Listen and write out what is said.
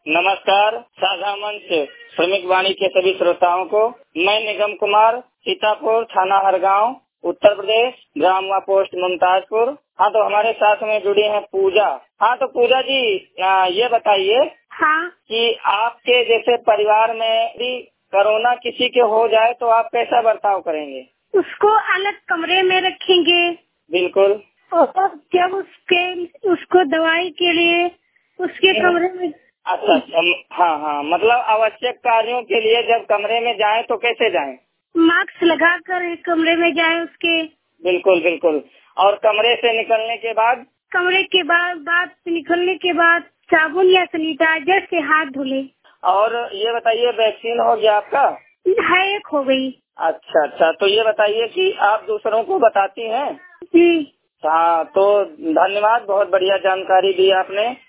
नमस्कार साझा मंच श्रमिक वाणी के सभी श्रोताओं को। मैं निगम कुमार, सीतापुर थाना हरगांव, उत्तर प्रदेश, ग्राम व पोस्ट मुमताजपुर। हाँ, तो हमारे साथ में जुड़ी हैं पूजा। हाँ, तो पूजा जी ये बताइए हाँ, कि आपके जैसे परिवार में यदि कोरोना किसी के हो जाए तो आप कैसा बर्ताव करेंगे? उसको अलग कमरे में रखेंगे। बिल्कुल। और जब उसको दवाई के लिए उसके कमरे में। अच्छा, हाँ हाँ, मतलब आवश्यक कार्यों के लिए जब कमरे में जाएं तो कैसे जाएं? मास्क लगाकर कमरे में जाए उसके। बिल्कुल बिल्कुल। और कमरे से निकलने के बाद? कमरे के बाद निकलने के बाद साबुन या सैनिटाइजर से हाथ धुले। और ये बताइए, वैक्सीन हो गया आपका? है, एक हो गई। अच्छा अच्छा, तो ये बताइए कि आप दूसरों को बताती हैं? जी। हाँ, तो धन्यवाद, बहुत बढ़िया जानकारी दी आपने।